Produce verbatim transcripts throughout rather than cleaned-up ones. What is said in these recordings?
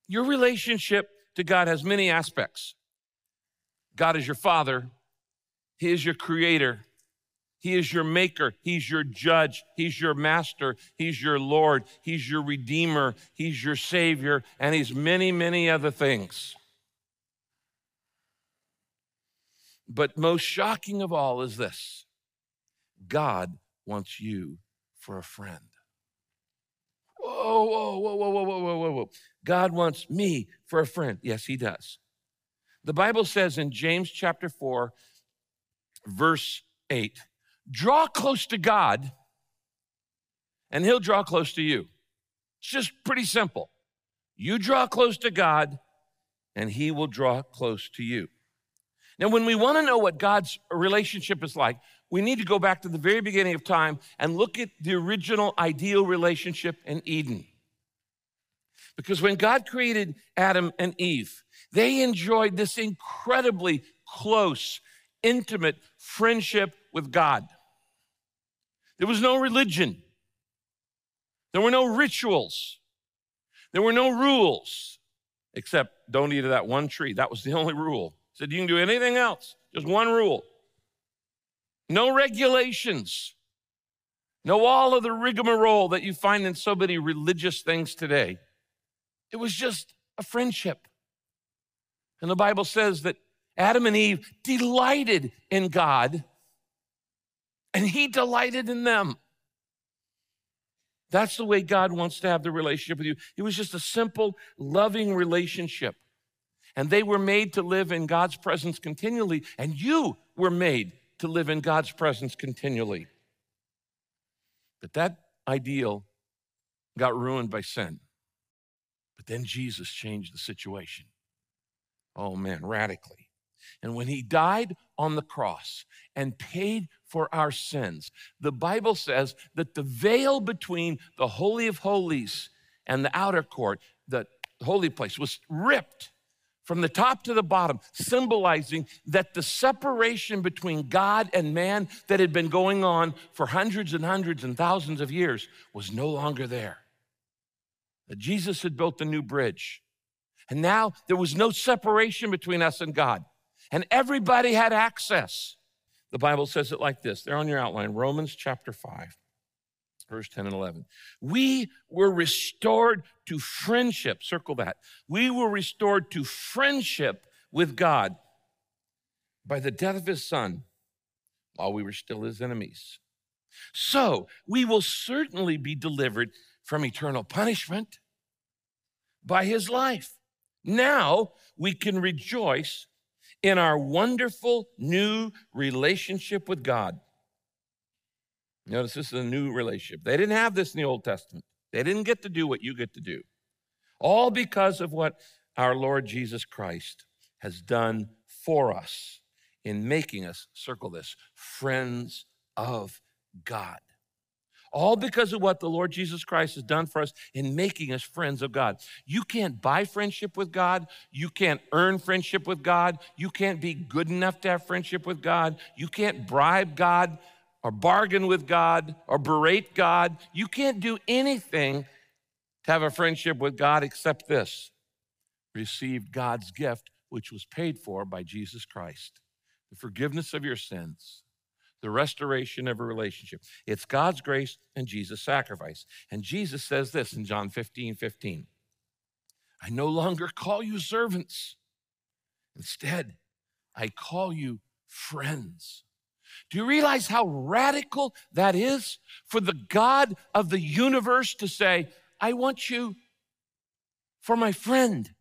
Your relationship to God has many aspects. God is your Father. He is your creator. He is your maker. He's your judge. He's your master. He's your Lord. He's your redeemer. He's your savior. And he's many, many other things. But most shocking of all is this: God wants you for a friend. Whoa, whoa, whoa, whoa, whoa, whoa, whoa, whoa. God wants me for a friend. Yes, he does. The Bible says in James chapter four, verse eight, draw close to God and he'll draw close to you. It's just pretty simple. You draw close to God and he will draw close to you. Now, when we want to know what God's relationship is like, we need to go back to the very beginning of time and look at the original ideal relationship in Eden. Because when God created Adam and Eve, they enjoyed this incredibly close, intimate friendship with God. There was no religion. There were no rituals. There were no rules, except don't eat of that one tree. That was the only rule. He said you can do anything else, just one rule. No regulations. No all of the rigmarole that you find in so many religious things today. It was just a friendship. And the Bible says that Adam and Eve delighted in God, and he delighted in them. That's the way God wants to have the relationship with you. It was just a simple, loving relationship. And they were made to live in God's presence continually, and you were made to live in God's presence continually. But that ideal got ruined by sin. But then Jesus changed the situation. Oh man, radically. And when he died on the cross and paid for our sins, the Bible says that the veil between the Holy of Holies and the outer court, the holy place, was ripped from the top to the bottom, symbolizing that the separation between God and man that had been going on for hundreds and hundreds and thousands of years was no longer there. That Jesus had built a new bridge. And now there was no separation between us and God. And everybody had access. The Bible says it like this. They're on your outline, Romans chapter five, verse ten and eleven. We were restored to friendship. Circle that. We were restored to friendship with God by the death of his son while we were still his enemies. So we will certainly be delivered from eternal punishment by his life. Now we can rejoice in our wonderful new relationship with God. Notice this is a new relationship. They didn't have this in the Old Testament. They didn't get to do what you get to do. All because of what our Lord Jesus Christ has done for us in making us, circle this, friends of God. All because of what the Lord Jesus Christ has done for us in making us friends of God. You can't buy friendship with God. You can't earn friendship with God. You can't be good enough to have friendship with God. You can't bribe God or bargain with God or berate God. You can't do anything to have a friendship with God except this: receive God's gift, which was paid for by Jesus Christ. The forgiveness of your sins. The restoration of a relationship. It's God's grace and Jesus' sacrifice. And Jesus says this in John fifteen fifteen. I no longer call you servants. Instead, I call you friends. Do you realize how radical that is for the God of the universe to say, I want you for my friend?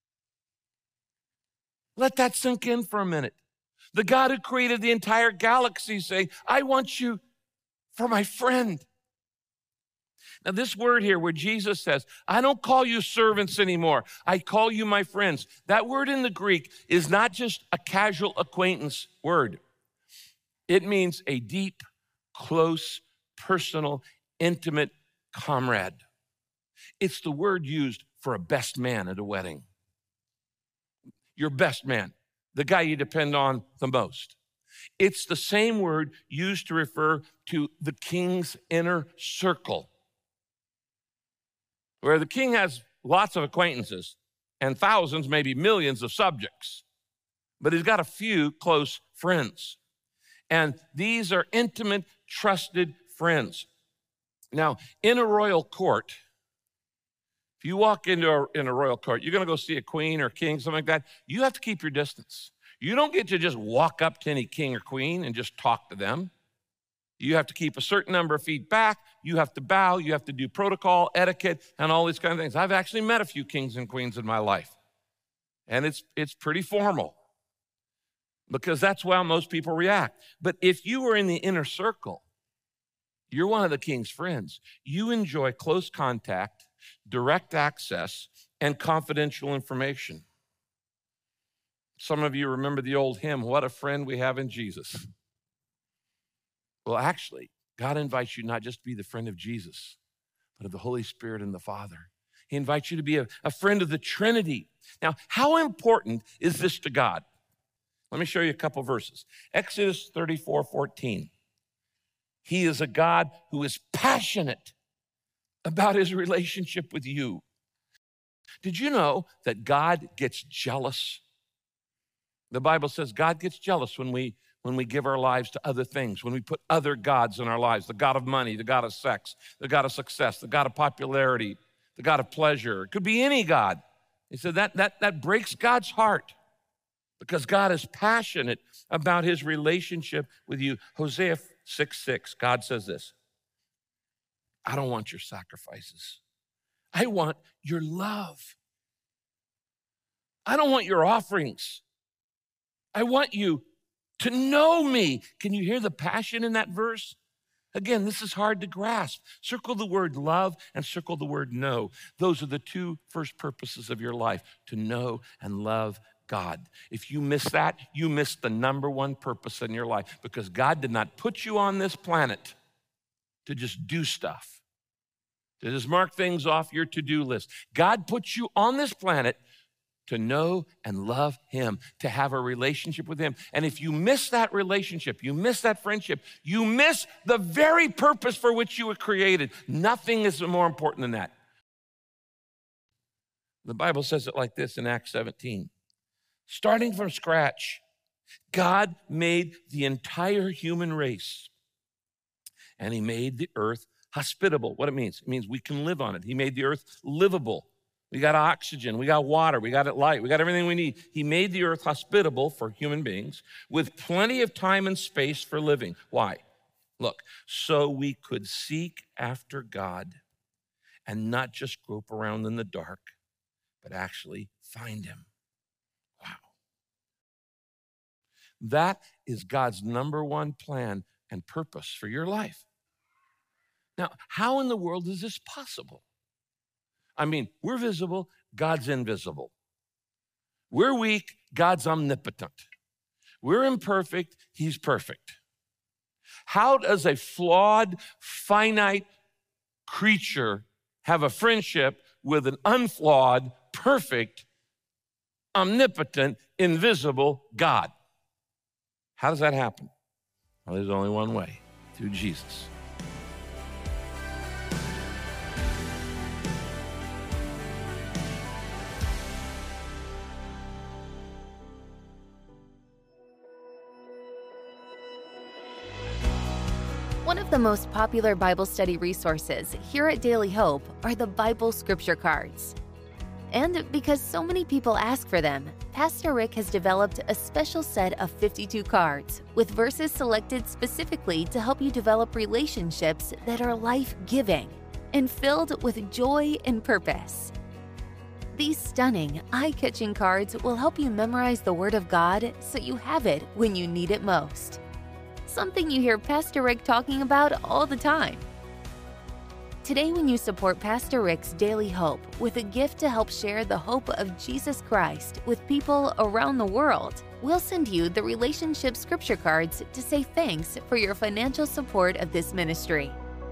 Let that sink in for a minute. The God who created the entire galaxy saying, I want you for my friend. Now this word here where Jesus says, I don't call you servants anymore. I call you my friends. That word in the Greek is not just a casual acquaintance word. It means a deep, close, personal, intimate comrade. It's the word used for a best man at a wedding. Your best man. The guy you depend on the most. It's the same word used to refer to the king's inner circle, where the king has lots of acquaintances, and thousands, maybe millions of subjects, but he's got a few close friends. And these are intimate, trusted friends. Now, in a royal court, if you walk into a, in a royal court, you're going to go see a queen or king, something like that, you have to keep your distance. You don't get to just walk up to any king or queen and just talk to them. You have to keep a certain number of feet back. You have to bow. You have to do protocol, etiquette, and all these kind of things. I've actually met a few kings and queens in my life, and it's, it's pretty formal because that's how most people react. But if you were in the inner circle, you're one of the king's friends. You enjoy close contact, direct access, and confidential information. Some of you remember the old hymn, "What a Friend We Have in Jesus." Well, actually, God invites you not just to be the friend of Jesus, but of the Holy Spirit and the Father. He invites you to be a, a friend of the Trinity. Now, how important is this to God? Let me show you a couple verses. Exodus thirty-four fourteen. He is a God who is passionate about his relationship with you. Did you know that God gets jealous? The Bible says God gets jealous when we when we give our lives to other things, when we put other gods in our lives, the God of money, the God of sex, the God of success, the God of popularity, the God of pleasure. It could be any God. He said that, that, that breaks God's heart because God is passionate about his relationship with you. Hosea six six, God says this, "I don't want your sacrifices. I want your love. I don't want your offerings. I want you to know me." Can you hear the passion in that verse? Again, this is hard to grasp. Circle the word love and circle the word know. Those are the two first purposes of your life, to know and love God. If you miss that, you miss the number one purpose in your life, because God did not put you on this planet to just do stuff, to just mark things off your to-do list. God put you on this planet to know and love him, to have a relationship with him. And if you miss that relationship, you miss that friendship, you miss the very purpose for which you were created. Nothing is more important than that. The Bible says it like this in Acts seventeen. Starting from scratch, God made the entire human race, and he made the earth hospitable. What it means? It means we can live on it. He made the earth livable. We got oxygen, we got water, we got it light, we got everything we need. He made the earth hospitable for human beings with plenty of time and space for living. Why? Look, so we could seek after God and not just grope around in the dark, but actually find him. Wow. That is God's number one plan and purpose for your life. Now, how in the world is this possible? I mean, we're visible, God's invisible. We're weak, God's omnipotent. We're imperfect, he's perfect. How does a flawed, finite creature have a friendship with an unflawed, perfect, omnipotent, invisible God? How does that happen? Well, there's only one way, through Jesus. One of the most popular Bible study resources here at Daily Hope are the Bible Scripture Cards. And because so many people ask for them, Pastor Rick has developed a special set of fifty-two cards with verses selected specifically to help you develop relationships that are life-giving and filled with joy and purpose. These stunning, eye-catching cards will help you memorize the Word of God so you have it when you need it most. Something you hear Pastor Rick talking about all the time. Today, when you support Pastor Rick's Daily Hope with a gift to help share the hope of Jesus Christ with people around the world, we'll send you the relationship scripture cards to say thanks for your financial support of this ministry.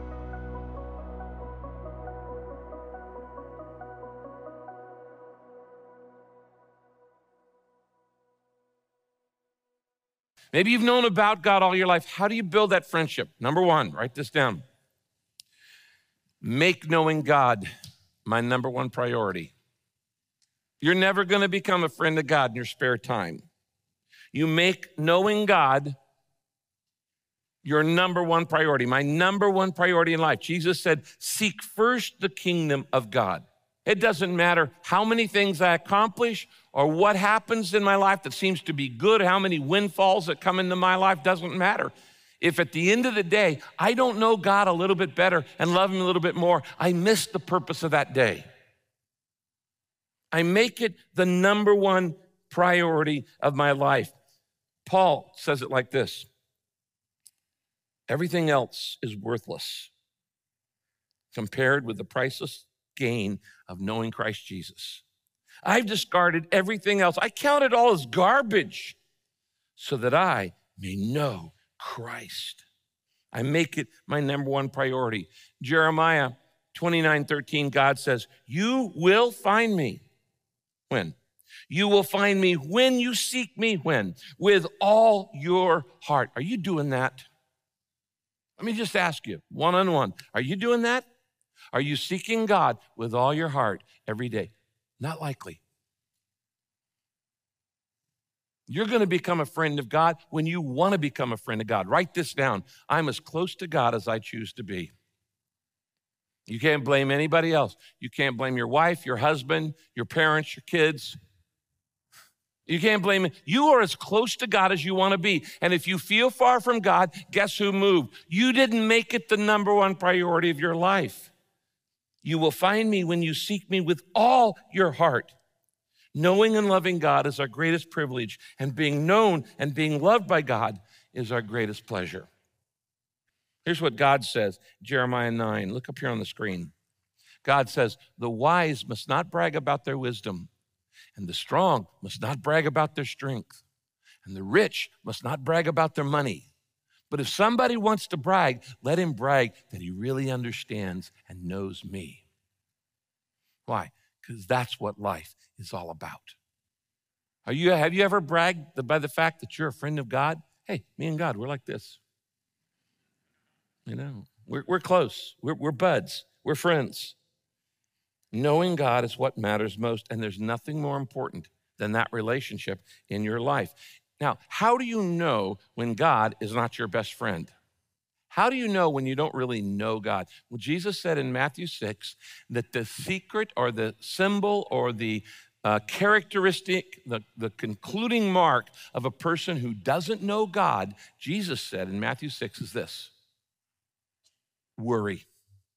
Maybe you've known about God all your life. How do you build that friendship? Number one, write this down. Make knowing God my number one priority. You're never going to become a friend of God in your spare time. You make knowing God your number one priority, my number one priority in life. Jesus said, seek first the kingdom of God. It doesn't matter how many things I accomplish or what happens in my life that seems to be good, how many windfalls that come into my life, doesn't matter. If at the end of the day, I don't know God a little bit better and love him a little bit more, I miss the purpose of that day. I make it the number one priority of my life. Paul says it like this: everything else is worthless compared with the priceless gain of knowing Christ Jesus. I've discarded everything else. I count it all as garbage so that I may know Christ. I make it my number one priority. Jeremiah twenty-nine thirteen, God says, you will find me. When? You will find me when you seek me. When? With all your heart. Are you doing that? Let me just ask you, one-on-one, are you doing that? Are you seeking God with all your heart every day? Not likely. You're going to become a friend of God when you want to become a friend of God. Write this down. I'm as close to God as I choose to be. You can't blame anybody else. You can't blame your wife, your husband, your parents, your kids. You can't blame it. You are as close to God as you want to be. And if you feel far from God, guess who moved? You didn't make it the number one priority of your life. You will find me when you seek me with all your heart. Knowing and loving God is our greatest privilege, and being known and being loved by God is our greatest pleasure. Here's what God says, Jeremiah nine. Look up here on the screen. God says, the wise must not brag about their wisdom, and the strong must not brag about their strength, and the rich must not brag about their money. But if somebody wants to brag, let him brag that he really understands and knows me. Why? Because that's what life is all about. Are you, have you ever bragged by the fact that you're a friend of God? Hey, me and God, we're like this. You know, we're, we're close. We're, we're buds. We're friends. Knowing God is what matters most, and there's nothing more important than that relationship in your life. Now, how do you know when God is not your best friend? How do you know when you don't really know God? Well, Jesus said in Matthew six that the secret or the symbol or the uh, characteristic, the, the concluding mark of a person who doesn't know God, Jesus said in Matthew six is this: worry.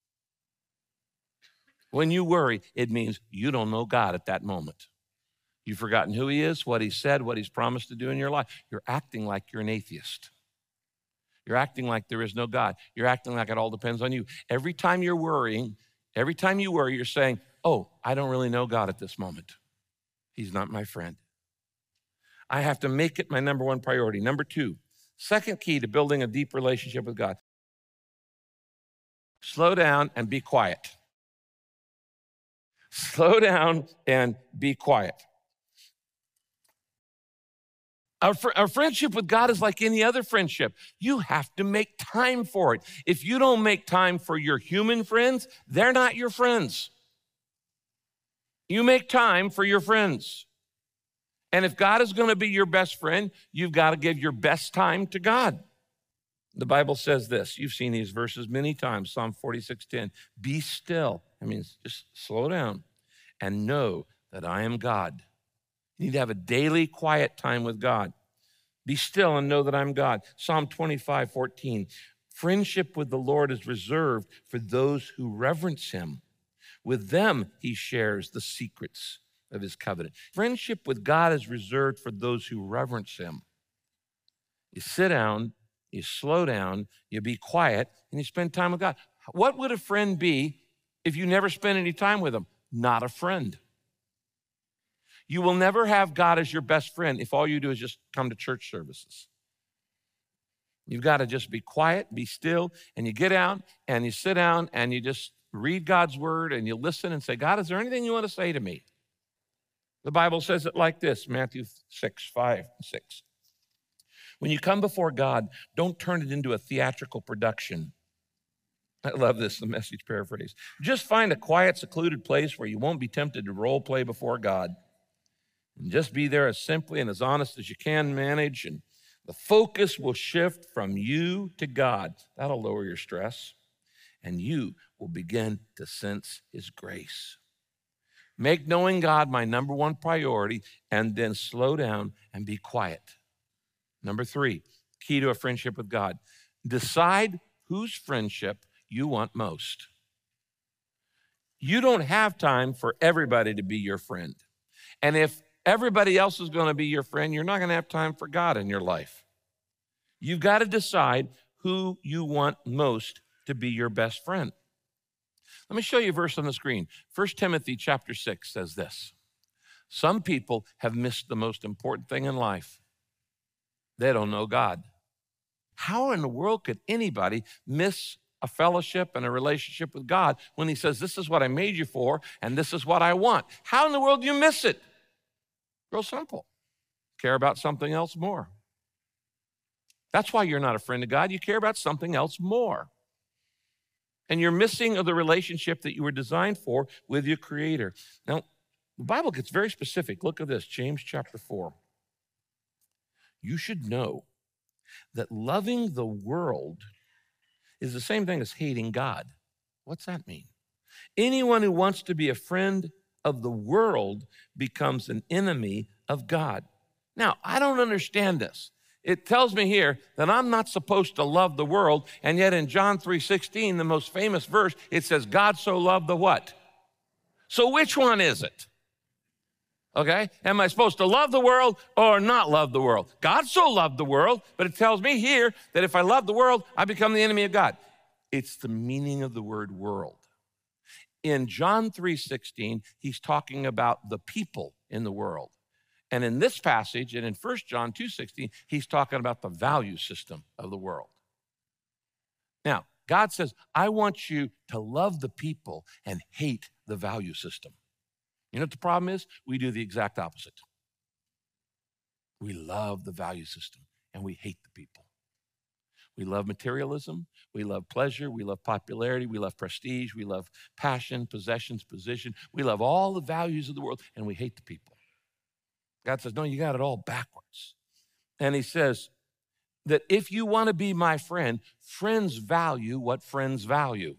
When you worry, it means you don't know God at that moment. You've forgotten who he is, what he said, what he's promised to do in your life. You're acting like you're an atheist. You're acting like there is no God. You're acting like it all depends on you. Every time you're worrying, every time you worry, you're saying, oh, I don't really know God at this moment. He's not my friend. I have to make it my number one priority. Number two, second key to building a deep relationship with God: slow down and be quiet. Slow down and be quiet. Our, fr- our friendship with God is like any other friendship. You have to make time for it. If you don't make time for your human friends, they're not your friends. You make time for your friends. And if God is going to be your best friend, you've got to give your best time to God. The Bible says this. You've seen these verses many times. Psalm forty-six ten. Be still. I mean, just slow down and know that I am God. You need to have a daily quiet time with God. Be still and know that I'm God. Psalm twenty-five fourteen. Friendship with the Lord is reserved for those who reverence him. With them, he shares the secrets of his covenant. Friendship with God is reserved for those who reverence him. You sit down, you slow down, you be quiet, and you spend time with God. What would a friend be if you never spent any time with him? Not a friend. You will never have God as your best friend if all you do is just come to church services. You've got to just be quiet, be still, and you get out and you sit down and you just read God's word and you listen and say, God, is there anything you want to say to me? The Bible says it like this, Matthew six, five, six. When you come before God, don't turn it into a theatrical production. I love this, the Message paraphrase. Just find a quiet, secluded place where you won't be tempted to role play before God. And just be there as simply and as honest as you can manage, and the focus will shift from you to God. That'll lower your stress, and you will begin to sense his grace. Make knowing God my number one priority, and then slow down and be quiet. Number three, key to a friendship with God. Decide whose friendship you want most. You don't have time for everybody to be your friend. And if everybody else is going to be your friend, you're not going to have time for God in your life. You've got to decide who you want most to be your best friend. Let me show you a verse on the screen. First Timothy chapter six says this. Some people have missed the most important thing in life. They don't know God. How in the world could anybody miss a fellowship and a relationship with God when he says, this is what I made you for, and this is what I want? How in the world do you miss it? Real simple. Care about something else more. That's why you're not a friend of God. You care about something else more. And you're missing of the relationship that you were designed for with your Creator. Now, the Bible gets very specific. Look at this, James chapter four. You should know that loving the world is the same thing as hating God. What's that mean? Anyone who wants to be a friend of the world becomes an enemy of God. Now, I don't understand this. It tells me here that I'm not supposed to love the world, and yet in John three sixteen, the most famous verse, it says, God so loved the what? So which one is it? Okay, am I supposed to love the world or not love the world? God so loved the world, but it tells me here that if I love the world, I become the enemy of God. It's the meaning of the word world. In John three sixteen, he's talking about the people in the world. And in this passage, and in First John two sixteen, he's talking about the value system of the world. Now, God says, I want you to love the people and hate the value system. You know what the problem is? We do the exact opposite. We love the value system and we hate the people. We love materialism, we love pleasure, we love popularity, we love prestige, we love passion, possessions, position. We love all the values of the world and we hate the people. God says, no, you got it all backwards. And he says that if you want to be my friend, friends value what friends value.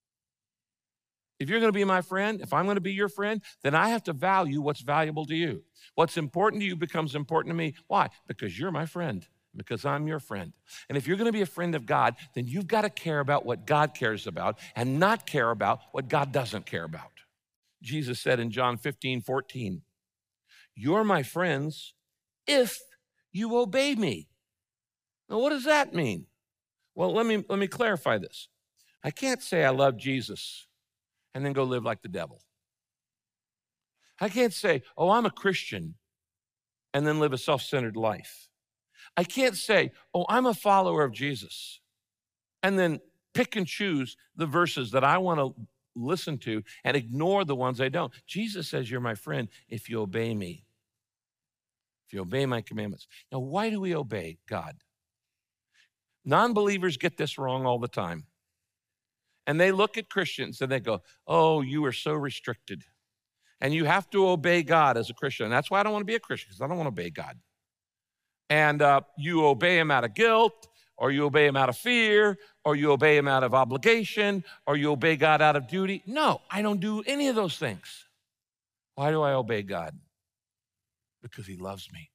If you're going to be my friend, if I'm going to be your friend, then I have to value what's valuable to you. What's important to you becomes important to me. Why? Because you're my friend, because I'm your friend. And if you're going to be a friend of God, then you've got to care about what God cares about and not care about what God doesn't care about. Jesus said in John fifteen fourteen, you're my friends if you obey me. Now, what does that mean? Well, let me, let me clarify this. I can't say I love Jesus and then go live like the devil. I can't say, oh, I'm a Christian and then live a self-centered life. I can't say, oh, I'm a follower of Jesus and then pick and choose the verses that I want to listen to and ignore the ones I don't. Jesus says, you're my friend if you obey me, if you obey my commandments. Now, why do we obey God? Non-believers get this wrong all the time. And they look at Christians and they go, oh, you are so restricted. And you have to obey God as a Christian. And that's why I don't want to be a Christian, because I don't want to obey God. And uh, you obey him out of guilt, or you obey him out of fear, or you obey him out of obligation, or you obey God out of duty. No, I don't do any of those things. Why do I obey God? Because he loves me.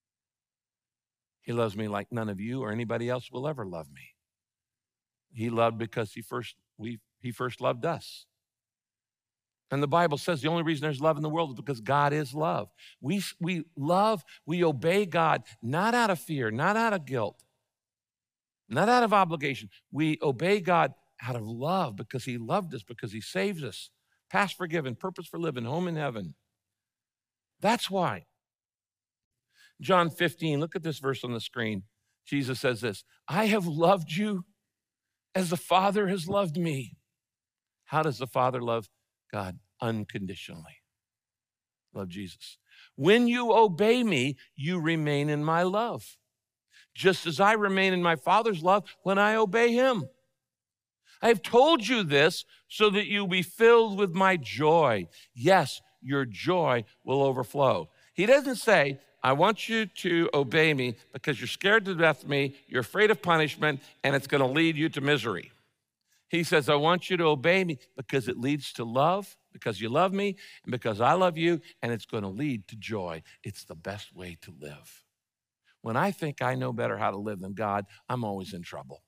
He loves me like none of you or anybody else will ever love me. He loved because he first, we, he first loved us. And the Bible says the only reason there's love in the world is because God is love. We, we love, we obey God, not out of fear, not out of guilt, not out of obligation. We obey God out of love because he loved us, because he saves us. Past forgiven, purpose for living, home in heaven. That's why. John fifteen, look at this verse on the screen. Jesus says this, I have loved you as the Father has loved me. How does the Father love God? Unconditionally. Love Jesus. When you obey me, you remain in my love, just as I remain in my Father's love when I obey him. I have told you this so that you'll be filled with my joy. Yes, your joy will overflow. He doesn't say, I want you to obey me because you're scared to death of me, you're afraid of punishment, and it's going to lead you to misery. He says, I want you to obey me because it leads to love, because you love me, and because I love you, and it's going to lead to joy. It's the best way to live. When I think I know better how to live than God, I'm always in trouble.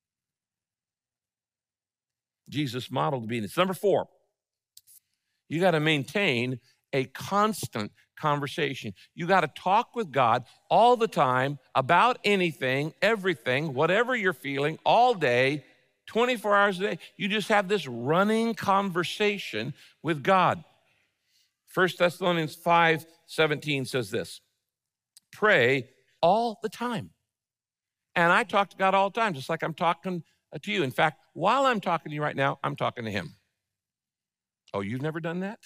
Jesus modeled obedience. Number four, you got to maintain a constant conversation. You got to talk with God all the time about anything, everything, whatever you're feeling, all day, twenty-four hours a day. You just have this running conversation with God. First Thessalonians five seventeen says this, pray all the time. And I talk to God all the time, just like I'm talking to you. In fact, while I'm talking to you right now, I'm talking to him. Oh, you've never done that?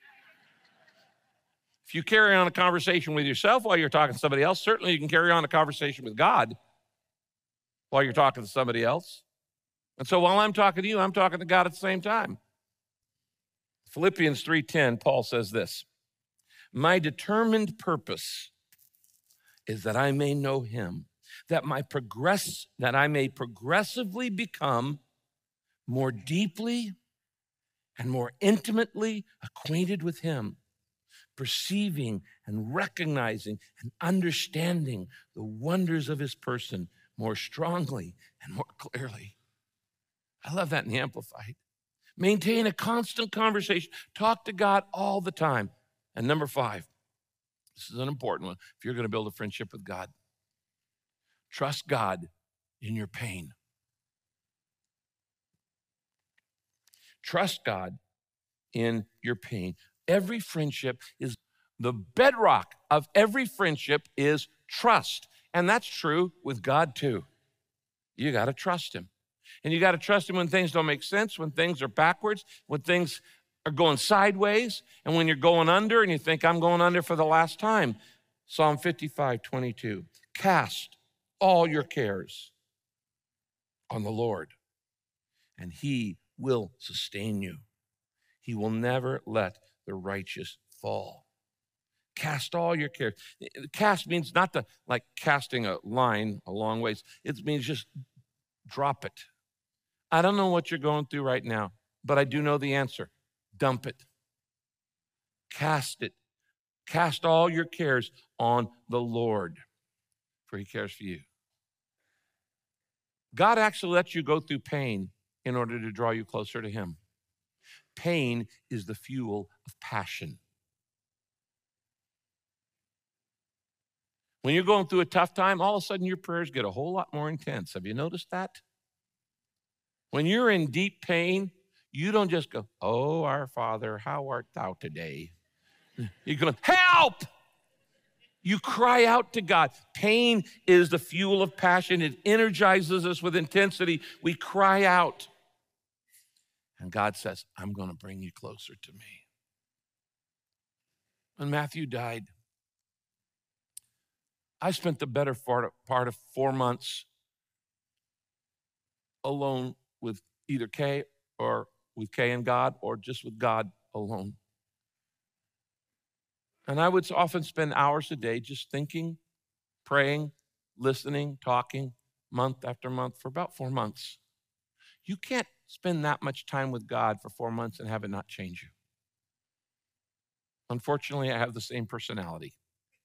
If you carry on a conversation with yourself while you're talking to somebody else, certainly you can carry on a conversation with God while you're talking to somebody else. And so while I'm talking to you, I'm talking to God at the same time. Philippians three ten, Paul says this, my determined purpose is that I may know him, that my progress, that I may progressively become more deeply and more intimately acquainted with him, perceiving and recognizing and understanding the wonders of his person more strongly and more clearly. I love that in the Amplified. Maintain a constant conversation. Talk to God all the time. And number five, this is an important one. If you're going to build a friendship with God, trust God in your pain. Trust God in your pain. Every friendship is, the bedrock of every friendship is trust. And that's true with God too. You got to trust him. And you got to trust him when things don't make sense, when things are backwards, when things are going sideways, and when you're going under and you think, I'm going under for the last time. Psalm fifty-five twenty-two, cast all your cares on the Lord, and he will sustain you. He will never let the righteous fall. Cast all your cares. Cast means not to like casting a line a long ways. It means just drop it. I don't know what you're going through right now, but I do know the answer. Dump it. Cast it. Cast all your cares on the Lord, for he cares for you. God actually lets you go through pain in order to draw you closer to him. Pain is the fuel of passion. When you're going through a tough time, all of a sudden your prayers get a whole lot more intense. Have you noticed that? When you're in deep pain, you don't just go, oh, our Father, how art thou today? You're going, help! You cry out to God. Pain is the fuel of passion. It energizes us with intensity. We cry out. And God says, I'm going to bring you closer to me. When Matthew died, I spent the better part of four months alone with either Kay or with Kay and God, or just with God alone. And I would often spend hours a day just thinking, praying, listening, talking, month after month for about four months. You can't spend that much time with God for four months and have it not change you. Unfortunately, I have the same personality.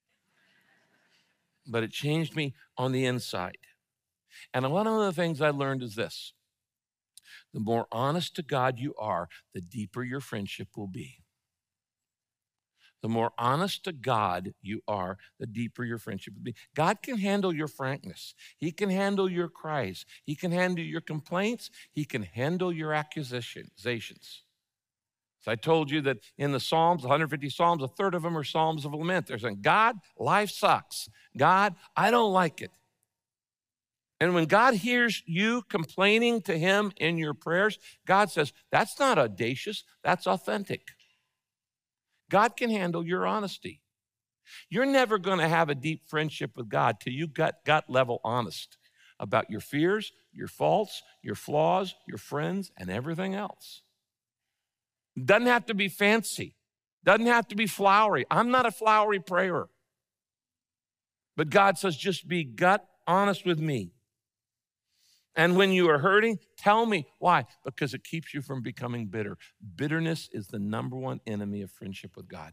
But it changed me on the inside. And one of the things I learned is this. The more honest to God you are, the deeper your friendship will be. The more honest to God you are, the deeper your friendship will be. God can handle your frankness. He can handle your cries. He can handle your complaints. He can handle your accusations. So I told you that in the Psalms, one hundred fifty Psalms, a third of them are Psalms of lament. They're saying, God, life sucks. God, I don't like it. And when God hears you complaining to him in your prayers, God says, that's not audacious, that's authentic. God can handle your honesty. You're never going to have a deep friendship with God till you got gut level honest about your fears, your faults, your flaws, your friends, and everything else. It doesn't have to be fancy. Doesn't have to be flowery. I'm not a flowery prayer. But God says, just be gut honest with me. And when you are hurting, tell me why. Because it keeps you from becoming bitter. Bitterness is the number one enemy of friendship with God.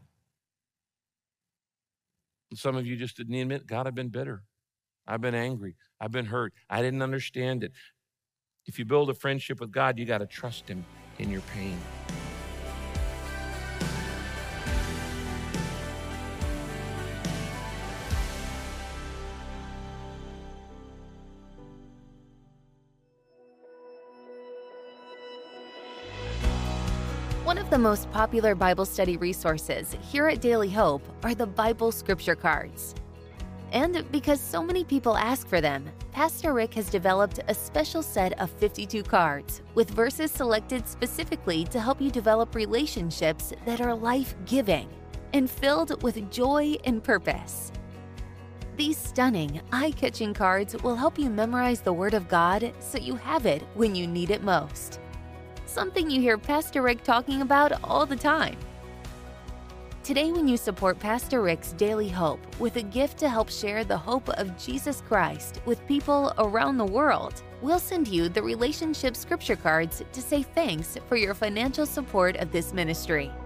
And some of you just didn't admit, God, I've been bitter. I've been angry. I've been hurt. I didn't understand it. If you build a friendship with God, you got to trust him in your pain. One of the most popular Bible study resources here at Daily Hope are the Bible Scripture Cards. And because so many people ask for them, Pastor Rick has developed a special set of fifty-two cards with verses selected specifically to help you develop relationships that are life-giving and filled with joy and purpose. These stunning, eye-catching cards will help you memorize the Word of God so you have it when you need it most. Something you hear Pastor Rick talking about all the time. Today, when you support Pastor Rick's Daily Hope with a gift to help share the hope of Jesus Christ with people around the world, we'll send you the Relationship Scripture Cards to say thanks for your financial support of this ministry.